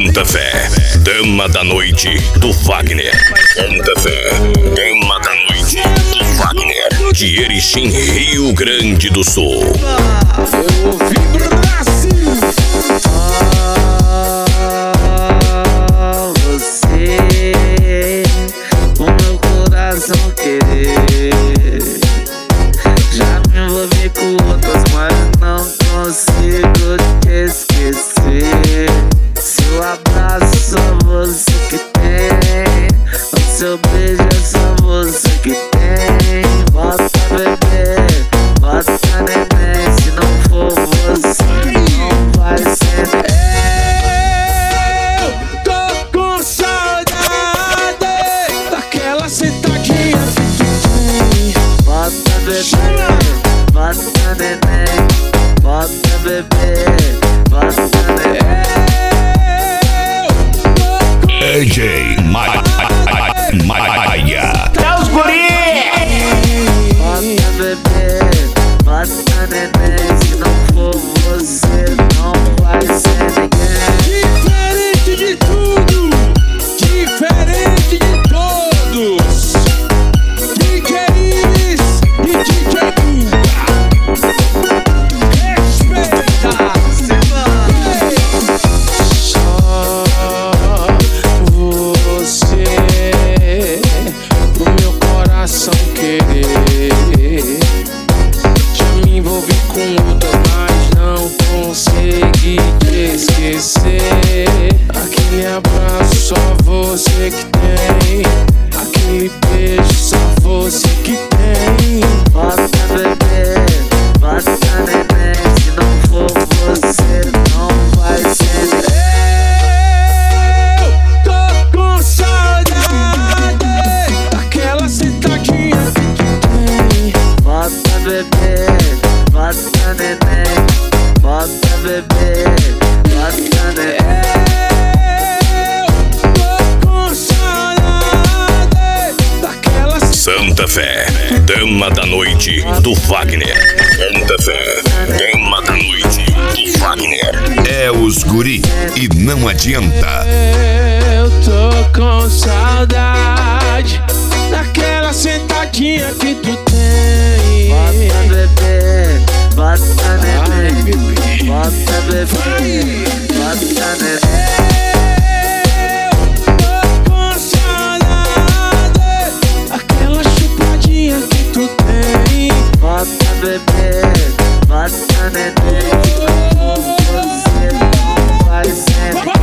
Santa Fé, Dama da Noite do Wagner. Santa Fé, Dama da Noite do Wagner, de Erechim, Rio Grande do Sul. Eu ouvi Brasil. Você, o meu coração querer. Já me envolvi com outras, mas não consigo te esquecer. Seu abraço só você que tem, o seu beijo é só você que tem. Bota bebê, bota neném, se não for você não vai ser neném. Eu tô com saudade daquela sentadinha que tu tem. Bota bebê, bota neném, bota bebê, bota neném. DJ Maia. Tá os guri! Bota bebê, bota neném, se não for você não vai ser ninguém. Diferente de tudo, diferente de todos. DJ Iris e DJ Guga. Respeita! Só você, o meu coração querer. Já me envolvi com outras, mas não consegui te esquecer. Aquele abraço só você que tem, aquele beijo só você que tem. Bota bebê, bota neném, se não for você não vai ser ninguém. Eu tô com saudade daquela sentadinha que tu tem. Bota bebê, bota neném, bota bebê, bota neném. Eu tô com saudade daquela Santa Fé, Dama da Noite do Wagner. Santa Fé, Dama da Noite do Wagner. É os guri e não adianta. Eu tô com saudade daquela sentadinha que tu tem. Bota bebê, bota neném, bota bebê, bota neném. Eu tô com saudade daquela chupadinha que tu tem. Bota bebê, bota neném, se não for você não vai ser ninguém.